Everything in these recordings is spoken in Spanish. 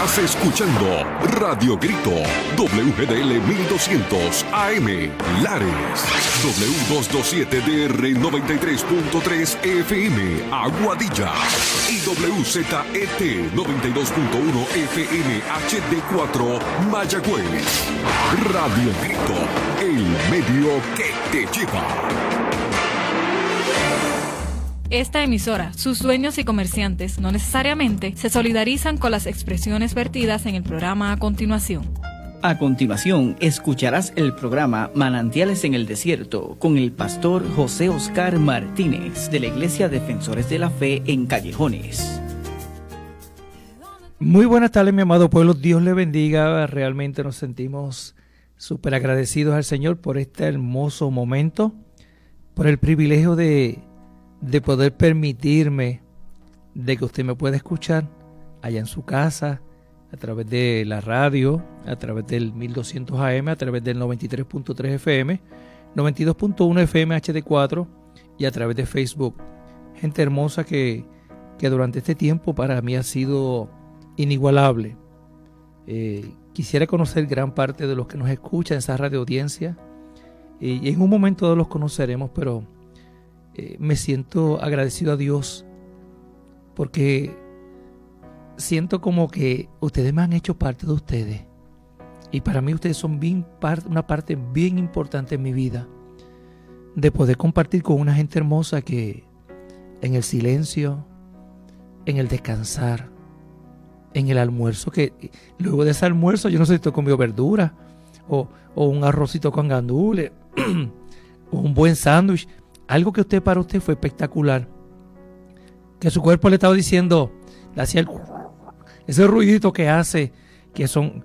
Estás escuchando Radio Grito, WGDL 1200 AM, Lares, W227DR 93.3 FM, Aguadilla, y WZET 92.1 FM HD4, Mayagüez. Radio Grito, el medio que te lleva. Esta emisora, sus dueños y comerciantes no necesariamente se solidarizan con las expresiones vertidas en el programa a continuación. A continuación, escucharás el programa Manantiales en el Desierto con el pastor José Oscar Martínez de la Iglesia Defensores de la Fe en Callejones. Muy buenas tardes, mi amado pueblo. Dios le bendiga. Realmente nos sentimos súper agradecidos al Señor por este hermoso momento, por el privilegio de poder permitirme de que usted me pueda escuchar allá en su casa, a través de la radio, a través del 1200 AM, a través del 93.3 FM, 92.1 FM HD4 y a través de Facebook. Gente hermosa que durante este tiempo para mí ha sido inigualable. Quisiera conocer gran parte de los que nos escuchan en esa radio audiencia y en un momento dado los conoceremos, pero me siento agradecido a Dios porque siento como que ustedes me han hecho parte de ustedes y para mí ustedes son una parte bien importante en mi vida, de poder compartir con una gente hermosa que en el silencio, en el descansar, en el almuerzo, que luego de ese almuerzo yo no sé si estoy comiendo verdura o un arrocito con gandules o un buen sándwich. Algo que para usted fue espectacular. Que su cuerpo le estaba diciendo, le hacía ese ruidito que hace, que son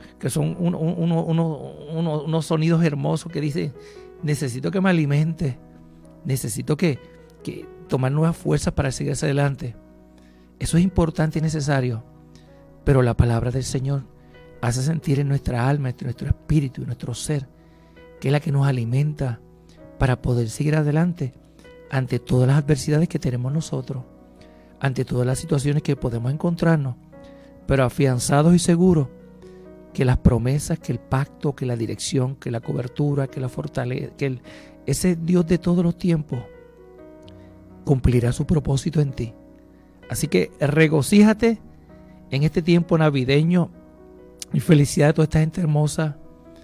unos sonidos hermosos que dice, necesito que me alimente, necesito que tomar nuevas fuerzas para seguir hacia adelante. Eso es importante y necesario. Pero la palabra del Señor hace sentir en nuestra alma, en nuestro espíritu, en nuestro ser, que es la que nos alimenta para poder seguir adelante ante todas las adversidades que tenemos nosotros, ante todas las situaciones que podemos encontrarnos, pero afianzados y seguros que las promesas, que el pacto, que la dirección, que la cobertura, que la fortaleza, que ese Dios de todos los tiempos cumplirá su propósito en ti. Así que regocíjate en este tiempo navideño y felicidad a toda esta gente hermosa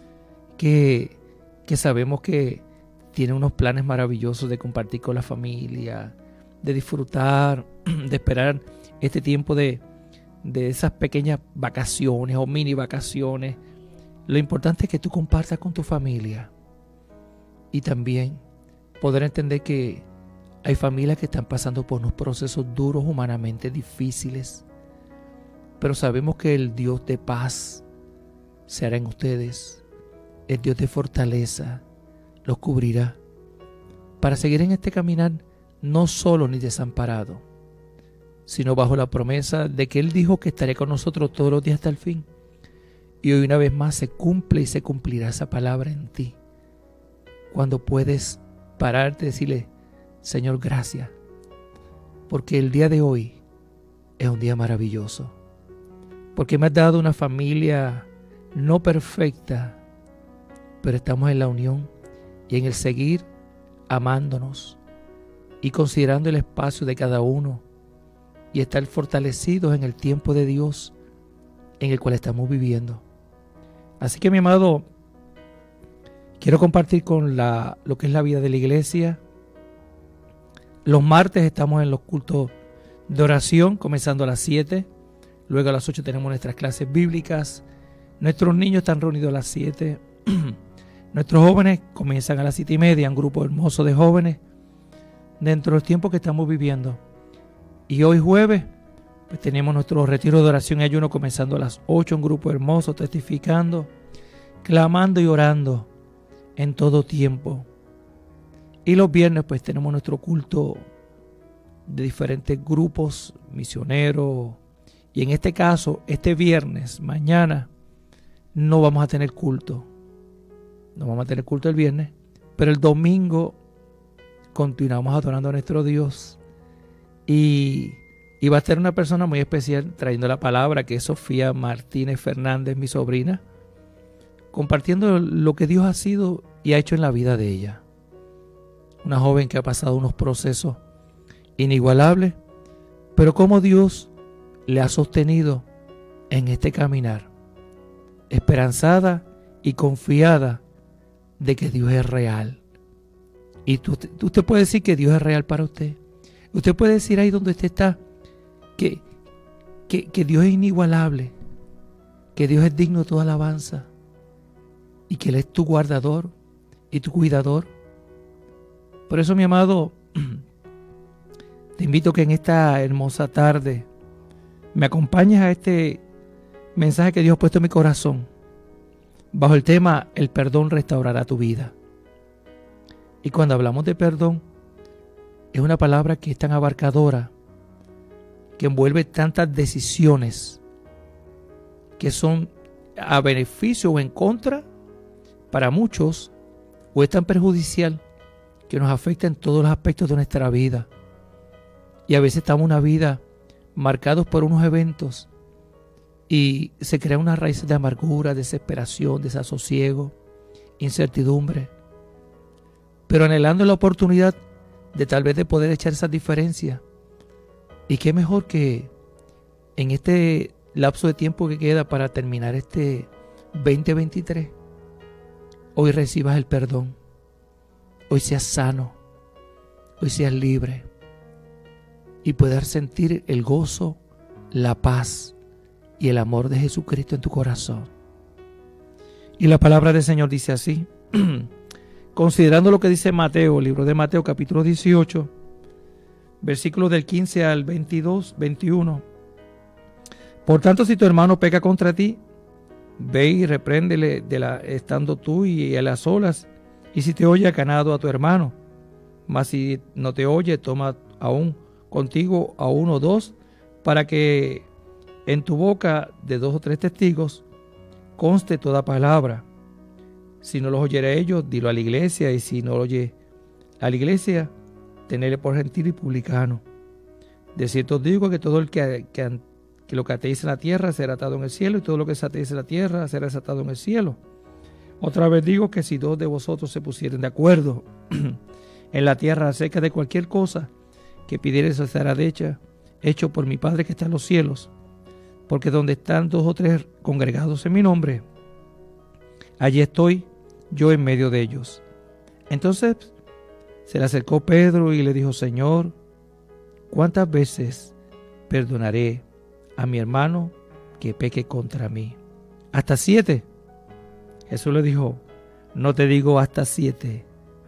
que sabemos que tiene unos planes maravillosos de compartir con la familia, de disfrutar, de esperar este tiempo de esas pequeñas vacaciones o mini vacaciones. Lo importante es que tú compartas con tu familia y también poder entender que hay familias que están pasando por unos procesos duros, humanamente difíciles, pero sabemos que el Dios de paz se hará en ustedes, el Dios de fortaleza los cubrirá para seguir en este caminar no solo ni desamparado, sino bajo la promesa de que Él dijo que estaría con nosotros todos los días hasta el fin. Y hoy una vez más se cumple y se cumplirá esa palabra en ti, cuando puedes pararte y decirle, Señor, gracias, porque el día de hoy es un día maravilloso, porque me has dado una familia no perfecta, pero estamos en la unión y en el seguir amándonos y considerando el espacio de cada uno y estar fortalecidos en el tiempo de Dios en el cual estamos viviendo. Así que, mi amado, quiero compartir con lo que es la vida de la iglesia. Los martes estamos en los cultos de oración, comenzando a las 7. Luego a las 8 tenemos nuestras clases bíblicas. Nuestros niños están reunidos a las 7. Nuestros jóvenes comienzan a las 7:30, un grupo hermoso de jóvenes dentro del tiempo que estamos viviendo. Y hoy jueves pues tenemos nuestro retiro de oración y ayuno comenzando a las 8, un grupo hermoso testificando, clamando y orando en todo tiempo. Y los viernes pues tenemos nuestro culto de diferentes grupos misioneros. Y en este caso, este viernes, mañana, no vamos a tener culto. No vamos a tener culto el viernes, pero el domingo continuamos adorando a nuestro Dios y Y va a estar una persona muy especial trayendo la palabra, que es Sofía Martínez Fernández, mi sobrina, compartiendo lo que Dios ha sido y ha hecho en la vida de ella. Una joven que ha pasado unos procesos inigualables, pero cómo Dios le ha sostenido en este caminar, esperanzada y confiada de que Dios es real. Y usted puede decir que Dios es real para usted. Usted puede decir ahí donde usted está que Dios es inigualable, que Dios es digno de toda alabanza y que Él es tu guardador y tu cuidador. Por eso, mi amado, te invito que en esta hermosa tarde me acompañes a este mensaje que Dios ha puesto en mi corazón bajo el tema: el perdón restaurará tu vida. Y cuando hablamos de perdón, es una palabra que es tan abarcadora, que envuelve tantas decisiones que son a beneficio o en contra para muchos, o es tan perjudicial que nos afecta en todos los aspectos de nuestra vida. Y a veces estamos en una vida marcados por unos eventos y se crean unas raíces de amargura, desesperación, desasosiego, incertidumbre, pero anhelando la oportunidad de tal vez de poder echar esas diferencias. Y qué mejor que en este lapso de tiempo que queda para terminar este 2023, hoy recibas el perdón, hoy seas sano, hoy seas libre y puedas sentir el gozo, la paz y el amor de Jesucristo en tu corazón. Y la palabra del Señor dice así, considerando lo que dice Mateo, libro de Mateo capítulo 18, versículos del 15 al 22, 21. Por tanto, si tu hermano peca contra ti, ve y repréndele estando tú y él a solas, y si te oye, ganado a tu hermano. Mas si no te oye, toma aún contigo a uno o dos, para que en tu boca de 2 o 3 testigos conste toda palabra. Si no los oyere a ellos, dilo a la iglesia, y si no lo oye a la iglesia, tenele por gentil y publicano. De cierto os digo que todo el que lo que atéis en la tierra será atado en el cielo, y todo lo que se atéis en la tierra será desatado en el cielo. Otra vez digo que si 2 de vosotros se pusieren de acuerdo en la tierra acerca de cualquier cosa que pidiereis, será hecho por mi Padre que está en los cielos. Porque donde están 2 o 3 congregados en mi nombre, allí estoy yo en medio de ellos. Entonces se le acercó Pedro y le dijo: Señor, ¿cuántas veces perdonaré a mi hermano que peque contra mí? ¿Hasta 7? Jesús le dijo: no te digo hasta 7,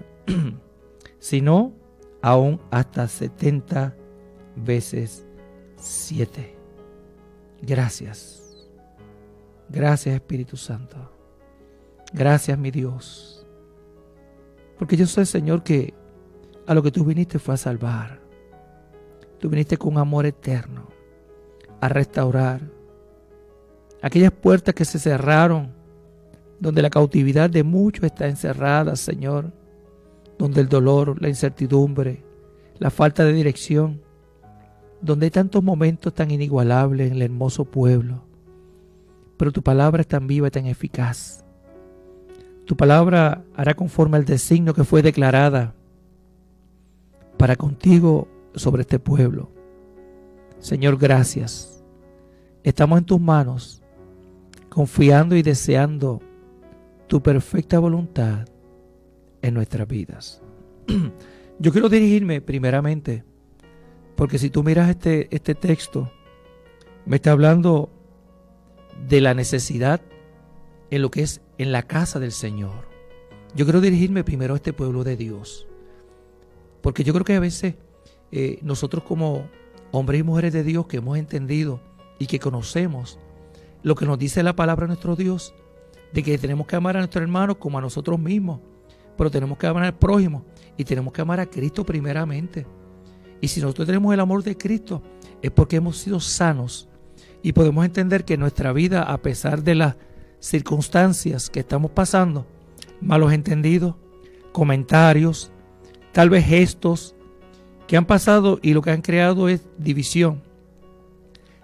sino aún hasta 70 veces 7. Gracias. Gracias, Espíritu Santo. Gracias, mi Dios. Porque yo sé, Señor, que a lo que tú viniste fue a salvar. Tú viniste con amor eterno a restaurar aquellas puertas que se cerraron, donde la cautividad de muchos está encerrada, Señor, donde el dolor, la incertidumbre, la falta de dirección, donde hay tantos momentos tan inigualables en el hermoso pueblo. Pero tu palabra es tan viva y tan eficaz. Tu palabra hará conforme al designio que fue declarada para contigo sobre este pueblo. Señor, gracias. Estamos en tus manos, confiando y deseando tu perfecta voluntad en nuestras vidas. Yo quiero dirigirme primeramente, porque si tú miras este texto, me está hablando de la necesidad en lo que es en la casa del Señor. Yo quiero dirigirme primero a este pueblo de Dios, porque yo creo que a veces nosotros como hombres y mujeres de Dios que hemos entendido y que conocemos lo que nos dice la palabra de nuestro Dios, de que tenemos que amar a nuestros hermanos como a nosotros mismos, pero tenemos que amar al prójimo y tenemos que amar a Cristo primeramente. Y si nosotros tenemos el amor de Cristo, es porque hemos sido sanos y podemos entender que nuestra vida, a pesar de las circunstancias que estamos pasando, malos entendidos, comentarios, tal vez gestos que han pasado y lo que han creado es división,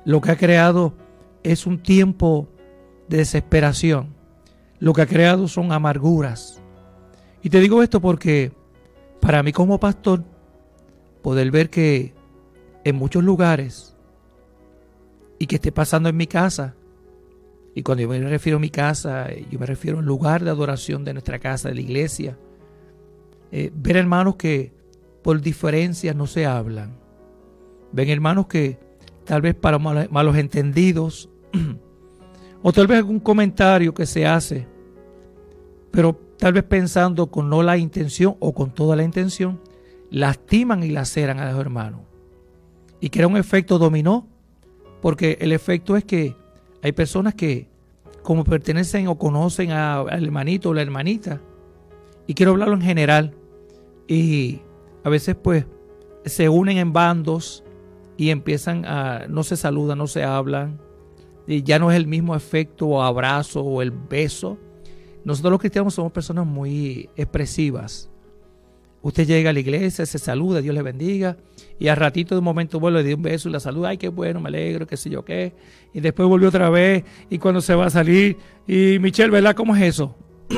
lo que ha creado es un tiempo de desesperación. Lo que ha creado son amarguras. Y te digo esto porque para mí como pastor, poder ver que en muchos lugares, y que esté pasando en mi casa, y cuando yo me refiero a mi casa, yo me refiero al lugar de adoración de nuestra casa, de la iglesia, ver hermanos que por diferencias no se hablan, ven hermanos que tal vez para malos entendidos, o tal vez algún comentario que se hace, pero tal vez pensando con no la intención o con toda la intención, lastiman y laceran a los hermanos. Y crea un efecto dominó, porque el efecto es que hay personas que como pertenecen o conocen al hermanito o la hermanita, y quiero hablarlo en general, y a veces pues se unen en bandos y empiezan a, no se saludan, no se hablan, y ya no es el mismo efecto o abrazo o el beso. Nosotros los cristianos somos personas muy expresivas. Usted llega a la iglesia, se saluda, Dios le bendiga, y al ratito de un momento vuelve, le da un beso y la saluda, ay qué bueno, me alegro, qué sé yo qué, y después volvió otra vez, y cuando se va a salir, y Michelle, ¿verdad? ¿Cómo es eso?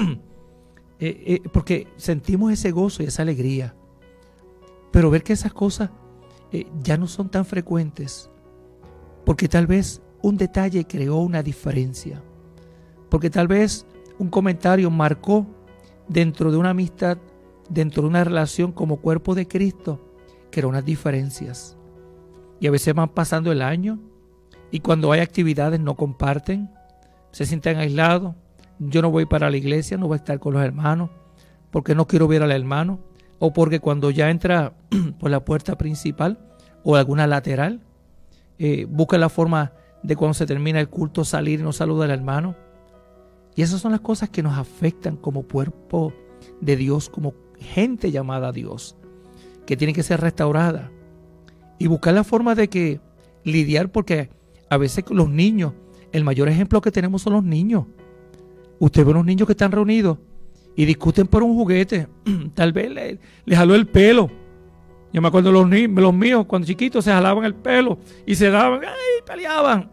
Porque sentimos ese gozo y esa alegría, pero ver que esas cosas ya no son tan frecuentes, porque tal vez un detalle creó una diferencia, porque tal vez un comentario marcó dentro de una amistad, dentro de una relación como cuerpo de Cristo, creó unas diferencias. Y a veces van pasando el año y cuando hay actividades no comparten, se sienten aislados. Yo no voy para la iglesia, no voy a estar con los hermanos porque no quiero ver al hermano, o porque cuando ya entra por la puerta principal o alguna lateral, busca la forma de cuando se termina el culto salir y no saludar al hermano. Y esas son las cosas que nos afectan como cuerpo de Dios, como gente llamada a Dios, que tiene que ser restaurada. Y buscar la forma de que lidiar, porque a veces los niños, el mayor ejemplo que tenemos son los niños. Usted ve unos niños que están reunidos y discuten por un juguete. Tal vez le jaló el pelo. Yo me acuerdo los míos, cuando chiquitos, se jalaban el pelo y se daban, ¡ay! Peleaban.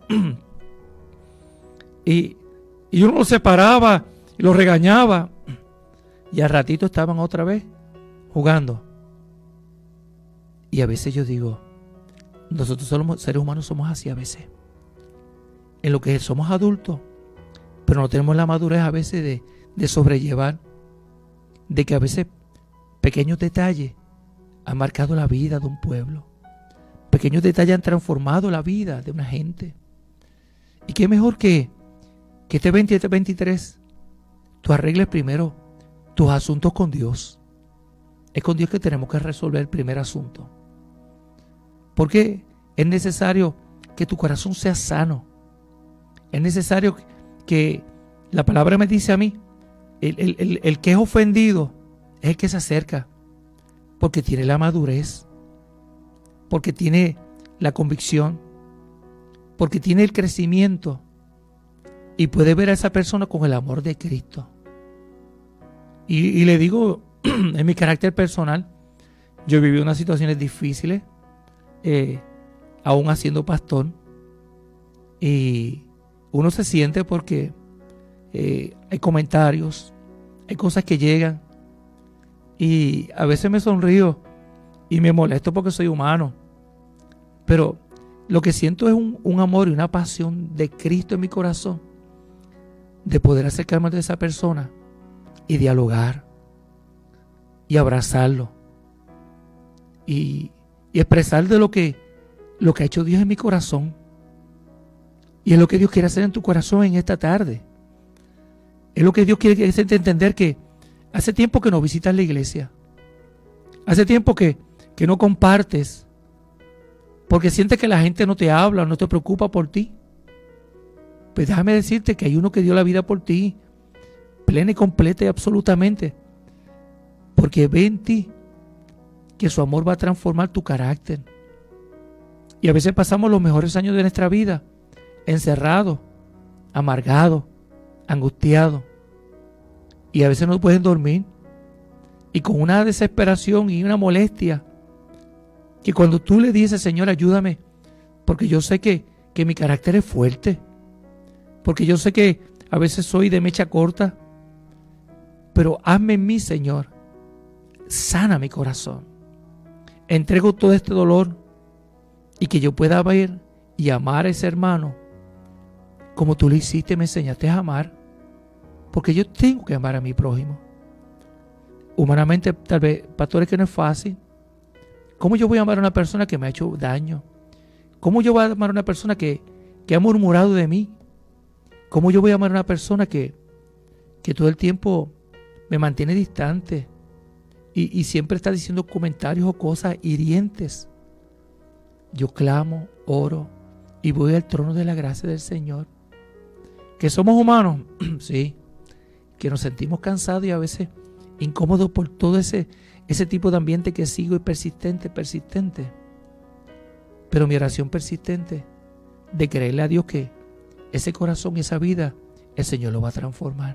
Y uno los separaba y los regañaba. Y al ratito estaban otra vez jugando. Y a veces yo digo, nosotros somos seres humanos, somos así a veces. En lo que somos adultos, pero no tenemos la madurez a veces de sobrellevar, de que a veces pequeños detalles han marcado la vida de un pueblo. Pequeños detalles han transformado la vida de una gente. Y qué mejor que este 2023 tú arregles primero tus asuntos con Dios. Es con Dios que tenemos que resolver el primer asunto. Porque es necesario que tu corazón sea sano. Es necesario que la palabra me dice a mí, el que es ofendido es el que se acerca, porque tiene la madurez, porque tiene la convicción, porque tiene el crecimiento y puede ver a esa persona con el amor de Cristo. Y le digo, en mi carácter personal, yo viví unas situaciones difíciles, aún haciendo pastor, y uno se siente porque hay comentarios, hay cosas que llegan, y a veces me sonrío y me molesto porque soy humano, pero lo que siento es un amor y una pasión de Cristo en mi corazón, de poder acercarme a esa persona y dialogar y abrazarlo y expresar de lo que ha hecho Dios en mi corazón, y es lo que Dios quiere hacer en tu corazón en esta tarde. Es lo que Dios quiere hacerte entender, que hace tiempo que no visitas la iglesia, hace tiempo que no compartes porque sientes que la gente no te habla, no te preocupa por ti. Pues déjame decirte que hay uno que dio la vida por ti, plena y completa y absolutamente, porque ve en ti que su amor va a transformar tu carácter. Y a veces pasamos los mejores años de nuestra vida encerrados, amargados, angustiados, y a veces no pueden dormir, y con una desesperación y una molestia, que cuando tú le dices, Señor, ayúdame, porque yo sé que que mi carácter es fuerte, porque yo sé que a veces soy de mecha corta, pero hazme en mí, Señor, sana mi corazón. Entrego todo este dolor y que yo pueda ver y amar a ese hermano como tú lo hiciste, me enseñaste a amar, porque yo tengo que amar a mi prójimo. Humanamente, tal vez, pastores, que no es fácil. ¿Cómo yo voy a amar a una persona que me ha hecho daño? ¿Cómo yo voy a amar a una persona que ha murmurado de mí? ¿Cómo yo voy a amar a una persona que todo el tiempo me mantiene distante y siempre está diciendo comentarios o cosas hirientes? Yo clamo, oro y voy al trono de la gracia del Señor. ¿Que somos humanos? Sí. Que nos sentimos cansados y a veces incómodos por todo ese tipo de ambiente que sigo y persistente. Pero mi oración persistente de creerle a Dios que ese corazón y esa vida el Señor lo va a transformar.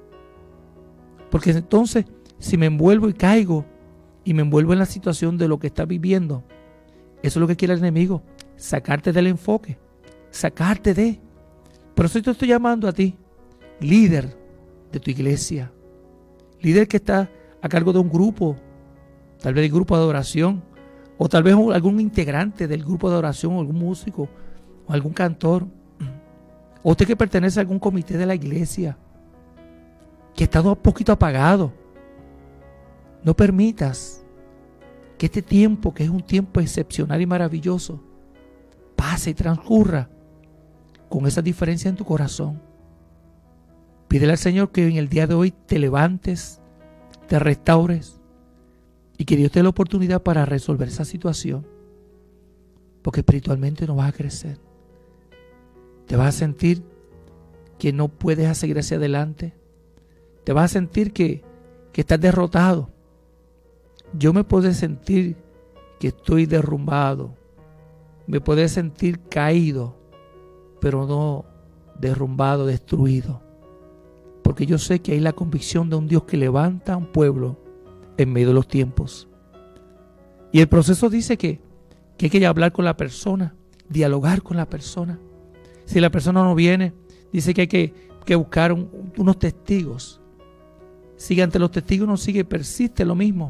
Porque entonces, si me envuelvo y caigo y me envuelvo en la situación de lo que estás viviendo, eso es lo que quiere el enemigo, sacarte del enfoque, sacarte de. Por eso te estoy llamando a ti, líder de tu iglesia, líder que está a cargo de un grupo, tal vez el grupo de adoración, o tal vez algún integrante del grupo de adoración, o algún músico, o algún cantor, o usted que pertenece a algún comité de la iglesia, que está un poquito apagado. No permitas que este tiempo, que es un tiempo excepcional y maravilloso, pase y transcurra con esa diferencia en tu corazón. Pídele al Señor que en el día de hoy te levantes, te restaures y que Dios te dé la oportunidad para resolver esa situación, porque espiritualmente no vas a crecer. Te vas a sentir que no puedes seguir hacia adelante. Te vas a sentir que estás derrotado. Yo me puedo sentir que estoy derrumbado. Me puedo sentir caído, pero no derrumbado, destruido. Porque yo sé que hay la convicción de un Dios que levanta a un pueblo en medio de los tiempos. Y el proceso dice que hay que hablar con la persona, dialogar con la persona. Si la persona no viene, dice que hay que buscar unos testigos. Si ante los testigos no sigue, persiste lo mismo,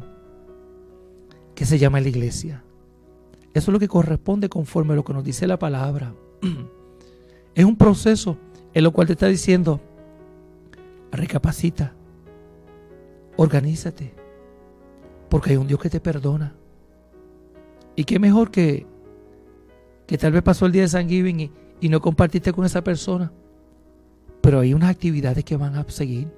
que se llama la iglesia. Eso es lo que corresponde conforme a lo que nos dice la palabra. Es un proceso en lo cual te está diciendo: recapacita, organízate, porque hay un Dios que te perdona. Y qué mejor que tal vez pasó el día de Thanksgiving y no compartiste con esa persona, pero hay unas actividades que van a seguir.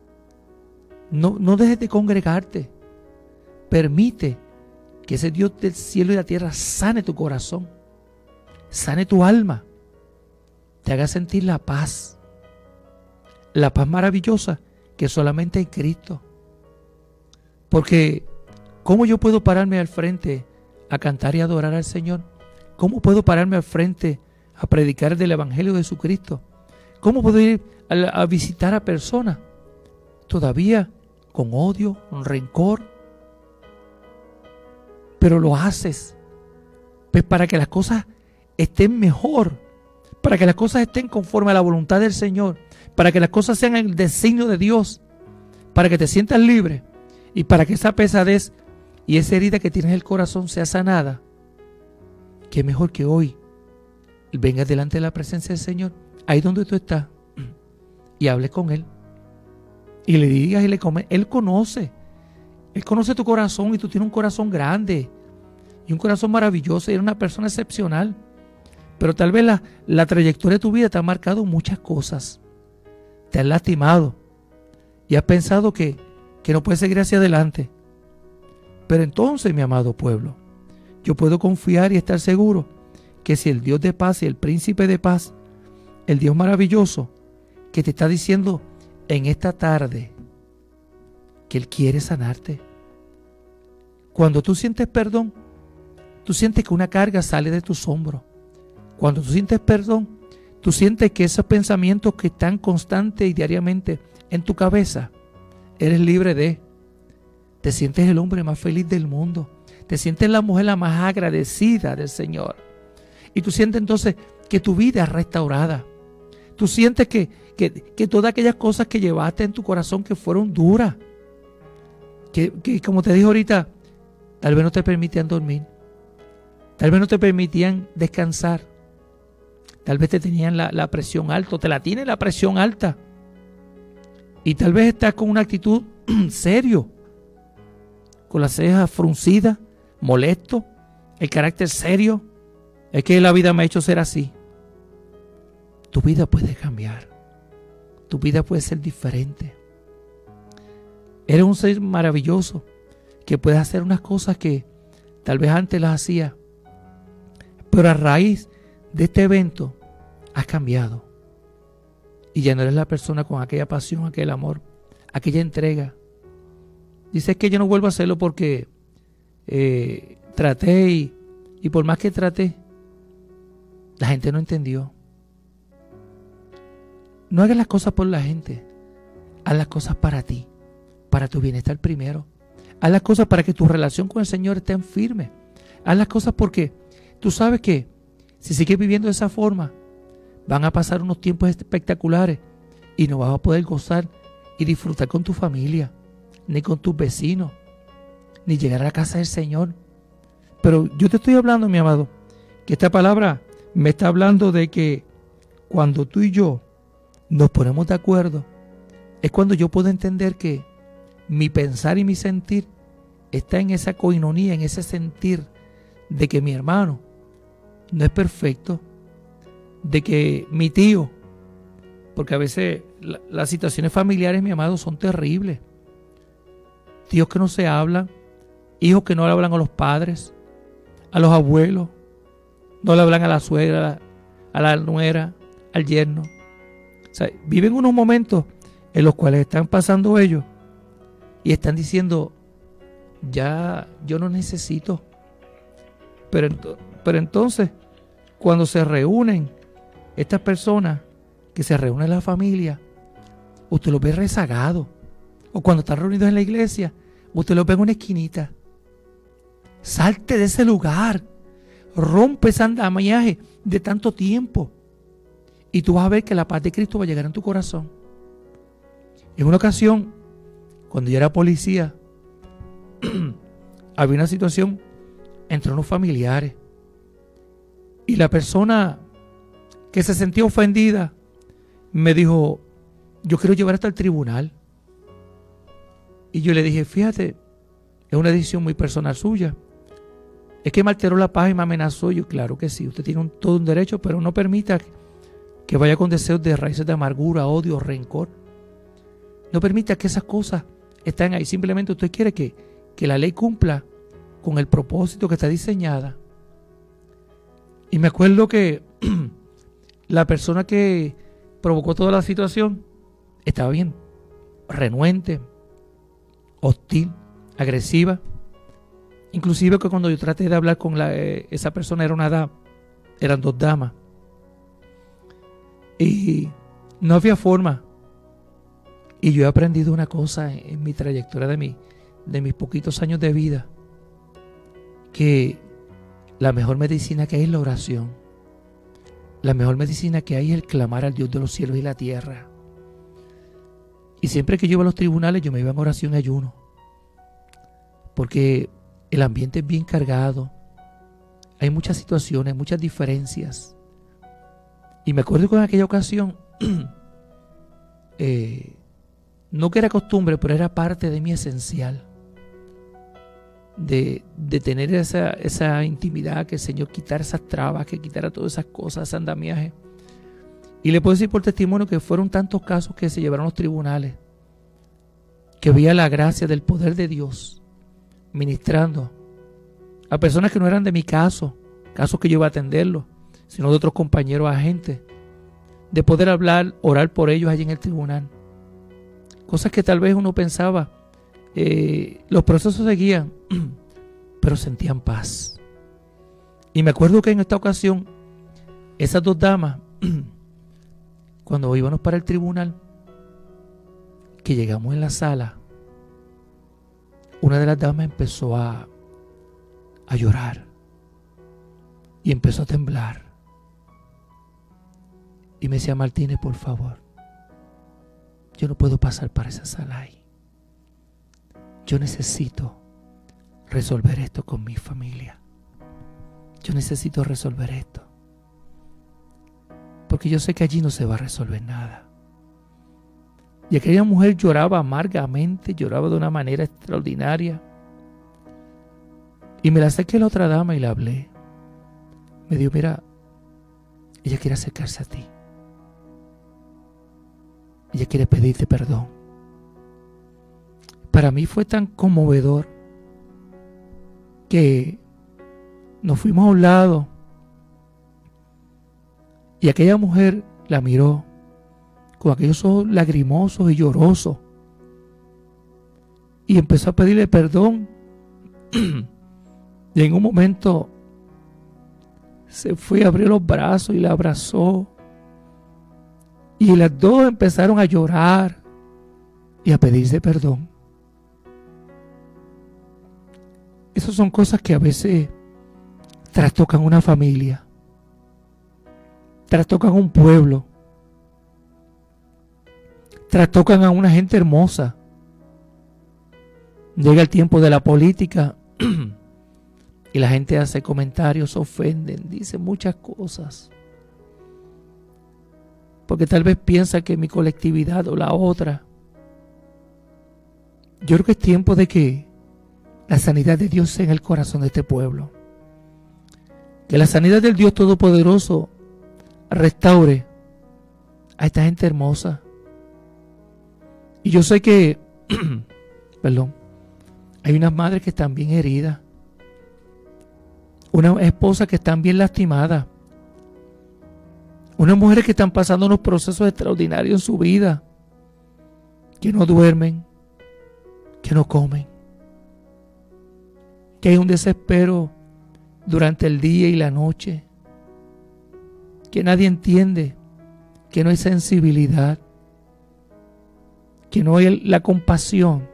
No dejes de congregarte. Permite que ese Dios del cielo y la tierra sane tu corazón, sane tu alma, te haga sentir la paz maravillosa que solamente en Cristo. Porque ¿cómo yo puedo pararme al frente a cantar y adorar al Señor? ¿Cómo puedo pararme al frente a predicar del Evangelio de Jesucristo? ¿Cómo puedo ir a visitar a personas todavía con odio, con rencor? Pero lo haces pues para que las cosas estén mejor, para que las cosas estén conforme a la voluntad del Señor, para que las cosas sean el designio de Dios, para que te sientas libre y para que esa pesadez y esa herida que tienes en el corazón sea sanada. Qué mejor que hoy vengas delante de la presencia del Señor, ahí donde tú estás, y hables con Él y le digas y le comes. Él conoce tu corazón, y tú tienes un corazón grande y un corazón maravilloso y eres una persona excepcional, pero tal vez la trayectoria de tu vida te ha marcado muchas cosas, te has lastimado y has pensado que no puedes seguir hacia adelante. Pero entonces, mi amado pueblo, yo puedo confiar y estar seguro que si el Dios de paz y el príncipe de paz, el Dios maravilloso, que te está diciendo en esta tarde que Él quiere sanarte. Cuando tú sientes perdón, tú sientes que una carga sale de tus hombros. Cuando tú sientes perdón, tú sientes que esos pensamientos que están constantes y diariamente en tu cabeza, eres libre de. Te sientes el hombre más feliz del mundo. Te sientes la mujer la más agradecida del Señor. Y tú sientes entonces que tu vida es restaurada. Tú sientes que todas aquellas cosas que llevaste en tu corazón que fueron duras, que como te dije ahorita, tal vez no te permitían dormir, tal vez no te permitían descansar, tal vez te tenían la presión alta, o te la tienen la presión alta, y tal vez estás con una actitud serio, con las cejas fruncidas, molesto, el carácter serio. Es que la vida me ha hecho ser así. Tu vida puede cambiar. Tu vida puede ser diferente. Eres un ser maravilloso que puedes hacer unas cosas que tal vez antes las hacía, pero a raíz de este evento has cambiado y ya no eres la persona con aquella pasión, aquel amor, aquella entrega. Dices que yo no vuelvo a hacerlo porque traté y por más que traté, la gente no entendió. No hagas las cosas por la gente, haz las cosas para ti, para tu bienestar primero. Haz las cosas para que tu relación con el Señor esté firme. Haz las cosas porque tú sabes que si sigues viviendo de esa forma, van a pasar unos tiempos espectaculares y no vas a poder gozar y disfrutar con tu familia, ni con tus vecinos, ni llegar a la casa del Señor. Pero yo te estoy hablando, mi amado, que esta palabra me está hablando de que cuando tú y yo nos ponemos de acuerdo, es cuando yo puedo entender que mi pensar y mi sentir está en esa coinonía, en ese sentir de que mi hermano no es perfecto, de que mi tío, porque a veces las situaciones familiares, mi amado, son terribles. Tíos que no se hablan, hijos que no le hablan a los padres, a los abuelos, no le hablan a la suegra, a la nuera, al yerno. O sea, viven unos momentos en los cuales están pasando ellos y están diciendo, ya yo no necesito. Pero entonces, cuando se reúnen estas personas, que se reúnen en la familia, usted los ve rezagados. O cuando están reunidos en la iglesia, usted los ve en una esquinita. Salte de ese lugar. Rompe ese andamiaje de tanto tiempo. Y tú vas a ver que la paz de Cristo va a llegar en tu corazón. En una ocasión, cuando yo era policía, había una situación entre unos familiares. Y la persona que se sentía ofendida me dijo, yo quiero llevar hasta el tribunal. Y yo le dije, fíjate, es una decisión muy personal suya. Es que me alteró la paz y me amenazó. Yo, claro que sí, usted tiene todo un derecho, pero no permita que vaya con deseos de raíces de amargura, odio, rencor. No permita que esas cosas estén ahí. Simplemente usted quiere que la ley cumpla con el propósito que está diseñada. Y me acuerdo que la persona que provocó toda la situación estaba bien renuente, hostil, agresiva. Inclusive que cuando yo traté de hablar con esa persona eran dos damas. Y no había forma. Y yo he aprendido una cosa en mi trayectoria de mis poquitos años de vida, que la mejor medicina que hay es la oración. La mejor medicina que hay es el clamar al Dios de los cielos y la tierra. Y siempre que yo iba a los tribunales, yo me iba en oración y ayuno. Porque el ambiente es bien cargado. Hay muchas situaciones, muchas diferencias. Y me acuerdo que en aquella ocasión, no que era costumbre, pero era parte de mi esencial. De tener esa intimidad, que el Señor quitara esas trabas, que quitara todas esas cosas, ese andamiaje. Y le puedo decir por testimonio que fueron tantos casos que se llevaron a los tribunales, que veía la gracia del poder de Dios ministrando a personas que no eran de mi casos que yo iba a atenderlos, sino de otros compañeros agentes, de poder hablar, orar por ellos allí en el tribunal. Cosas que tal vez uno pensaba, los procesos seguían, pero sentían paz. Y me acuerdo que en esta ocasión, esas dos damas, cuando íbamos para el tribunal, que llegamos en la sala, una de las damas empezó a llorar y empezó a temblar. Y me decía: Martínez, por favor, yo no puedo pasar para esa sala ahí. Yo necesito resolver esto con mi familia. Yo necesito resolver esto. Porque yo sé que allí no se va a resolver nada. Y aquella mujer lloraba amargamente, lloraba de una manera extraordinaria. Y me la acerqué a la otra dama y le hablé. Me dijo: mira, ella quiere acercarse a ti. Ella quiere pedirte perdón. Para mí fue tan conmovedor que nos fuimos a un lado y aquella mujer la miró con aquellos ojos lagrimosos y llorosos y empezó a pedirle perdón. Y en un momento se fue, abrió los brazos y la abrazó. Y las dos empezaron a llorar y a pedirse perdón. Esas son cosas que a veces trastocan una familia, trastocan un pueblo, trastocan a una gente hermosa. Llega el tiempo de la política y la gente hace comentarios, ofenden, dice muchas cosas. Porque tal vez piensa que mi colectividad o la otra. Yo creo que es tiempo de que la sanidad de Dios sea en el corazón de este pueblo. Que la sanidad del Dios Todopoderoso restaure a esta gente hermosa. Y yo sé que, hay unas madres que están bien heridas. Unas esposas que están bien lastimadas. Unas mujeres que están pasando unos procesos extraordinarios en su vida. Que no duermen, que no comen. Que hay un desespero durante el día y la noche. Que nadie entiende. Que no hay sensibilidad. Que no hay la compasión.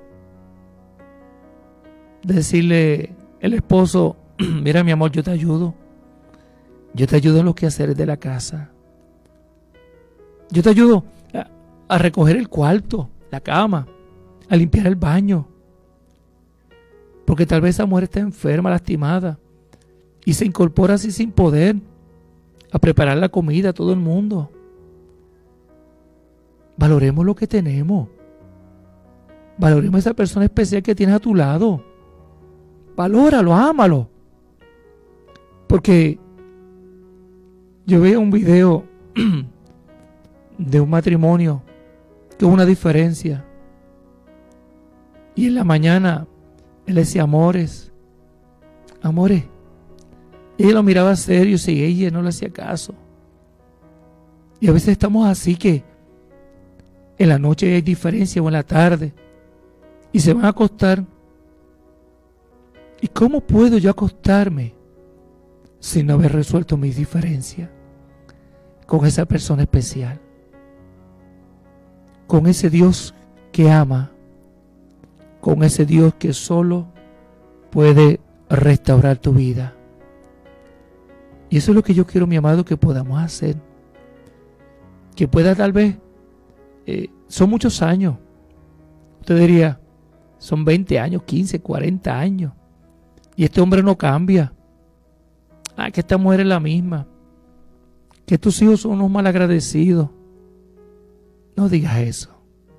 De decirle el esposo: mira, mi amor, yo te ayudo. Yo te ayudo en los quehaceres de la casa. Yo te ayudo a recoger el cuarto, la cama, a limpiar el baño. Porque tal vez esa mujer está enferma, lastimada, y se incorpora así sin poder a preparar la comida a todo el mundo. Valoremos lo que tenemos. Valoremos a esa persona especial que tienes a tu lado. Valóralo, ámalo. Porque yo veía un video de un matrimonio que hubo una diferencia. Y en la mañana él decía: amores. Y ella lo miraba serio y ella no le hacía caso. Y a veces estamos así, que en la noche hay diferencia o en la tarde. Y se van a acostar. ¿Y cómo puedo yo acostarme sin no haber resuelto mis diferencias con esa persona especial? Con ese Dios que ama, con ese Dios que solo puede restaurar tu vida. Y eso es lo que yo quiero, mi amado, que podamos hacer. Que pueda, tal vez, son muchos años. Usted diría, son 20 años, 15, 40 años. Y este hombre no cambia. Que esta mujer es la misma. Que tus hijos son unos malagradecidos. No digas eso.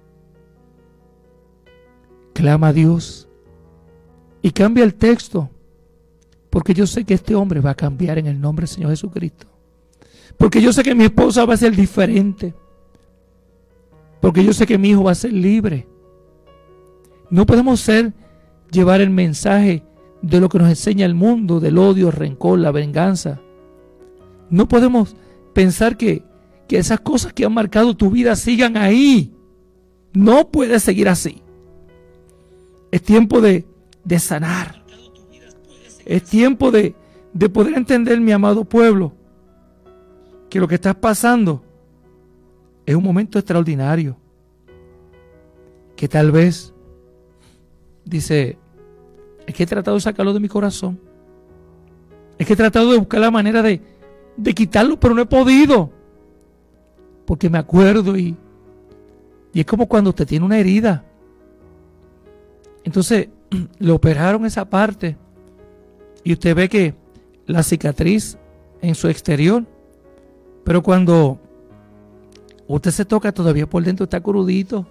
Clama a Dios y cambia el texto, porque yo sé que este hombre va a cambiar en el nombre del Señor Jesucristo. Porque yo sé que mi esposa va a ser diferente. Porque yo sé que mi hijo va a ser libre. No podemos llevar el mensaje de lo que nos enseña el mundo, del odio, el rencor, la venganza. No podemos pensar que esas cosas que han marcado tu vida sigan ahí. No puede seguir así. Es tiempo de sanar. Es tiempo de poder entender, mi amado pueblo, que lo que estás pasando es un momento extraordinario. Que tal vez, dice, es que he tratado de sacarlo de mi corazón. Es que he tratado de buscar la manera de quitarlo, pero no he podido. porque me acuerdo y es como cuando usted tiene una herida. Entonces le operaron esa parte y usted ve que la cicatriz en su exterior, pero cuando usted se toca todavía por dentro está crudito,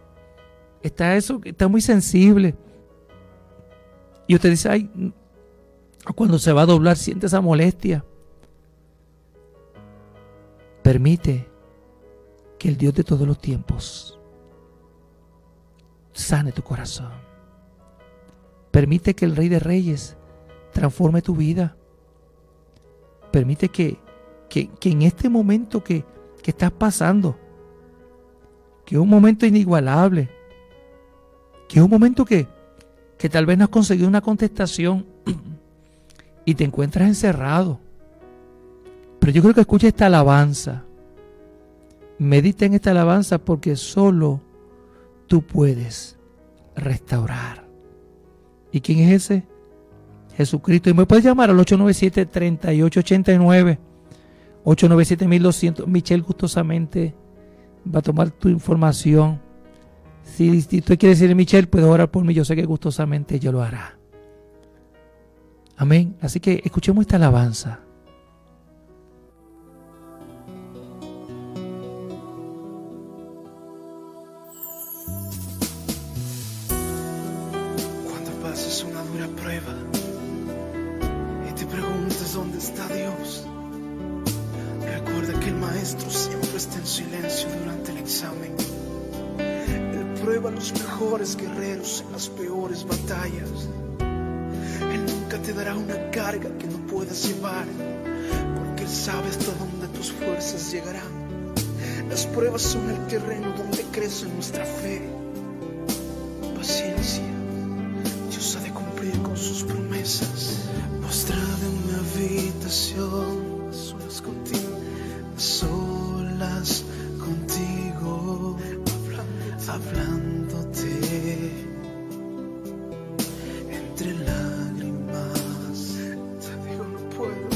está muy sensible. Y usted dice, ay, cuando se va a doblar siente esa molestia. Permite que el Dios de todos los tiempos sane tu corazón. Permite que el Rey de Reyes transforme tu vida. Permite que en este momento que estás pasando, que es un momento inigualable, que es un momento que tal vez no has conseguido una contestación y te encuentras encerrado. Pero yo creo que escucha esta alabanza. Medita en esta alabanza porque solo tú puedes restaurar. ¿Y quién es ese? Jesucristo. Y me puedes llamar al 897-3889, 897-1200. Michelle gustosamente va a tomar tu información. Si tú quieres decirle, Michelle, puedes orar por mí, yo sé que gustosamente ella lo hará. Amén. Así que escuchemos esta alabanza. Cuando pases una dura prueba y te preguntes dónde está Dios, recuerda que el maestro siempre está en silencio durante el examen. Él prueba a los mejores guerreros en las peores batallas. Él nunca te dará una carga que no puedas llevar, porque Él sabe hasta dónde tus fuerzas llegarán. Las pruebas son el terreno donde crece nuestra fe. Paciencia, Dios ha de cumplir con sus promesas. Postrada en una habitación, a solas contigo, a solas contigo, hablándote entre lágrimas. Te digo no puedo,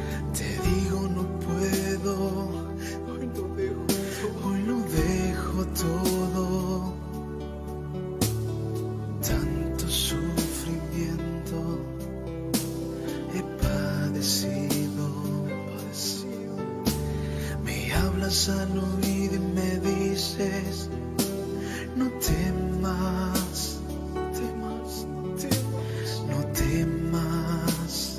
hoy lo dejo todo. Tanto sufrimiento he padecido. Me hablas al oído y me dices, no temas, no temas,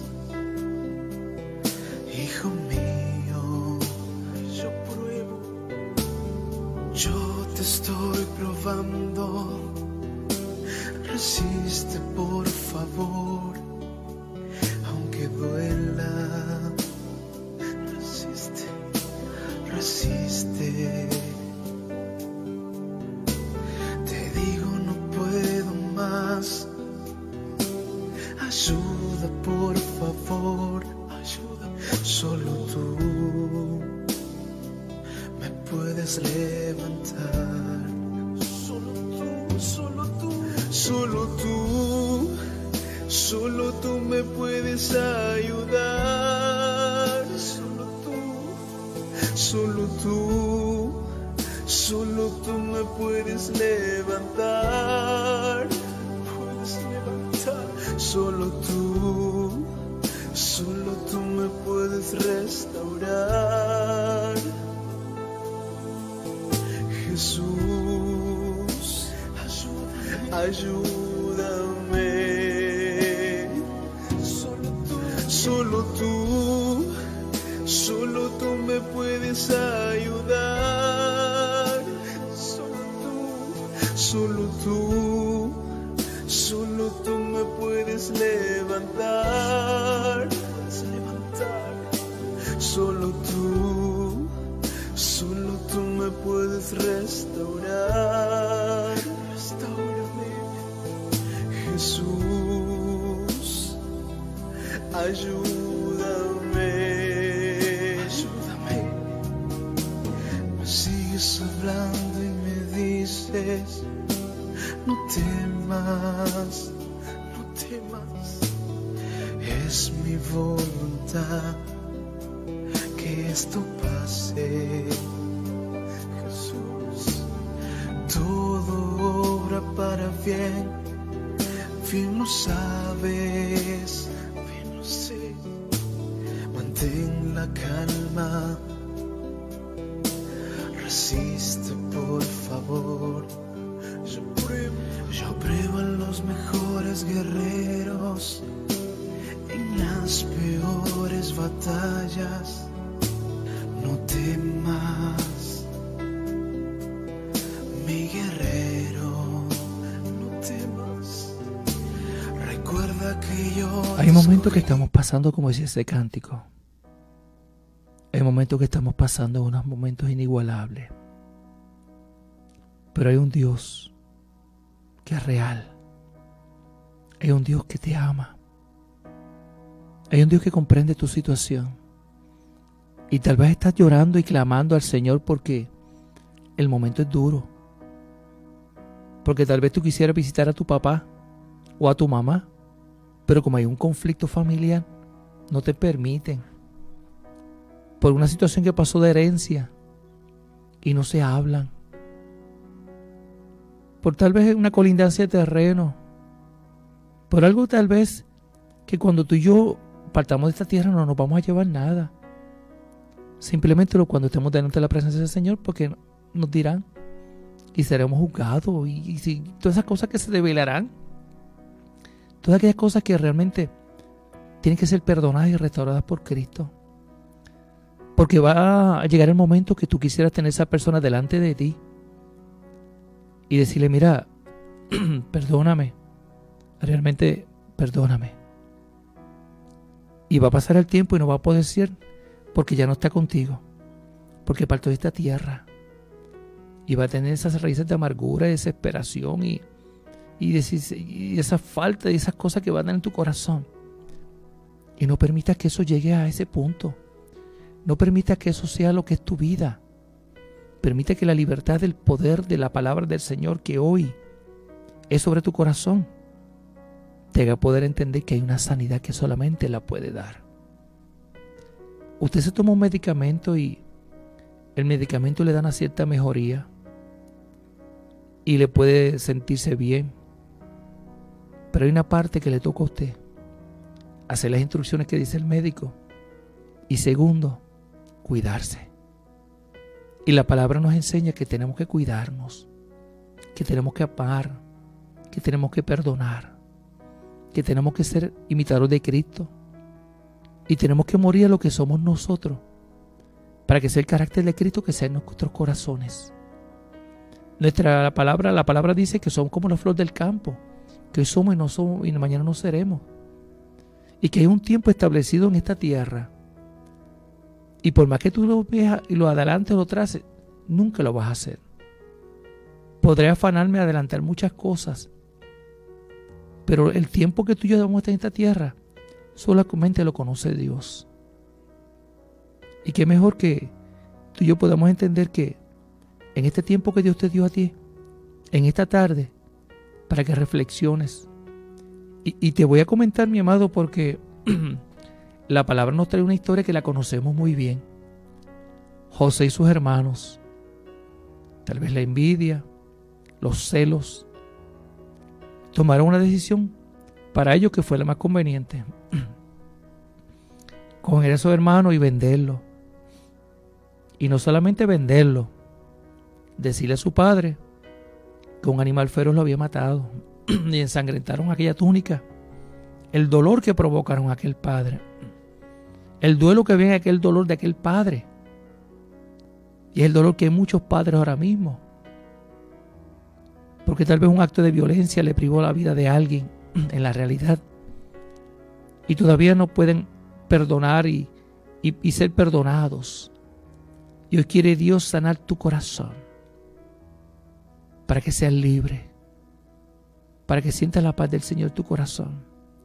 hijo mío. Yo pruebo, yo te estoy probando. Resiste, por favor, aunque duela. Resiste. Te digo no puedo más. Ayuda, por favor, ayuda. Solo tú me puedes levantar. Solo tú me puedes ayudar. Solo tú me puedes levantar. Solo tú me puedes restaurar. Jesús, ayúdame. Solo tú me puedes ayudar. Solo tú me puedes levantar. Solo tú me puedes restaurar. Restáurame, Jesús, ayúdame. Me sigues hablando y me dices, no temas, es mi voluntad que esto pase. bien, bien lo sabes, bien lo sé. Mantén la calma, resiste por favor. Yo pruebo a los mejores guerreros en las peores batallas. No temas, mi guerrero, no temas. Recuerda que yo... Hay momentos que estamos pasando, como decía ese cántico. Hay momentos que estamos pasando unos momentos inigualables. Pero hay un Dios que es real. Hay un Dios que te ama. Hay un Dios que comprende tu situación. Y tal vez estás llorando y clamando al Señor porque el momento es duro. Porque tal vez tú quisieras visitar a tu papá o a tu mamá, pero como hay un conflicto familiar, no te permiten. Por una situación que pasó de herencia y no se hablan. Por tal vez una colindancia de terreno. Por algo tal vez que cuando tú y yo partamos de esta tierra no nos vamos a llevar nada. Simplemente cuando estemos delante de la presencia del Señor, porque nos dirán y seremos juzgados y todas esas cosas que se develarán. Todas aquellas cosas que realmente tienen que ser perdonadas y restauradas por Cristo. Porque va a llegar el momento que tú quisieras tener a esa persona delante de ti y decirle, mira, perdóname, realmente perdóname. Y va a pasar el tiempo y no va a poder ser porque ya no está contigo, porque partió de esta tierra y va a tener esas raíces de amargura, de desesperación y esa falta y esas cosas que van a dar en tu corazón. Y no permitas que eso llegue a ese punto. No permitas que eso sea lo que es tu vida. Permite que la libertad del poder de la palabra del Señor que hoy es sobre tu corazón te haga poder entender que hay una sanidad que solamente la puede dar. Usted se toma un medicamento y el medicamento le da una cierta mejoría y le puede sentirse bien. Pero hay una parte que le toca a usted. Hacer las instrucciones que dice el médico. Y segundo, cuidarse. Y la palabra nos enseña que tenemos que cuidarnos, que tenemos que amar, que tenemos que perdonar, que tenemos que ser imitadores de Cristo y tenemos que morir a lo que somos nosotros para que sea el carácter de Cristo que sea en nuestros corazones. La palabra dice que somos como la flor del campo, que hoy somos y no somos y mañana no seremos, y que hay un tiempo establecido en esta tierra. Y por más que tú lo veas y lo adelantes o lo traces, nunca lo vas a hacer. Podré afanarme a adelantar muchas cosas, pero el tiempo que tú y yo vamos a estar en esta tierra, solamente lo conoce Dios. Y qué mejor que tú y yo podamos entender que en este tiempo que Dios te dio a ti, en esta tarde, para que reflexiones. Y te voy a comentar, mi amado, porque la palabra nos trae una historia que la conocemos muy bien. José y sus hermanos. Tal vez la envidia, los celos, tomaron una decisión para ellos que fue la más conveniente. Coger a esos hermanos y venderlos. Y no solamente venderlo, decirle a su padre que un animal feroz lo había matado y ensangrentaron aquella túnica. El dolor que provocaron a aquel padre. El duelo que viene aquel dolor de aquel padre. Y es el dolor que hay muchos padres ahora mismo. Porque tal vez un acto de violencia le privó la vida de alguien en la realidad. Y todavía no pueden perdonar y ser perdonados. Y hoy quiere Dios sanar tu corazón. Para que seas libre. Para que sientas la paz del Señor en tu corazón.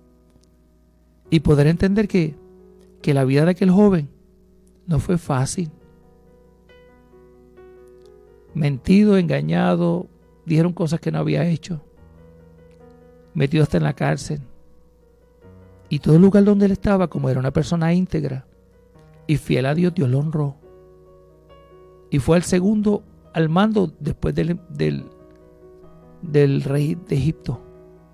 Y poder entender que la vida de aquel joven no fue fácil. Mentido, engañado, dijeron cosas que no había hecho. Metido hasta en la cárcel. Y todo el lugar donde él estaba, como era una persona íntegra y fiel a Dios, Dios lo honró. Y fue el segundo al mando después del del rey de Egipto.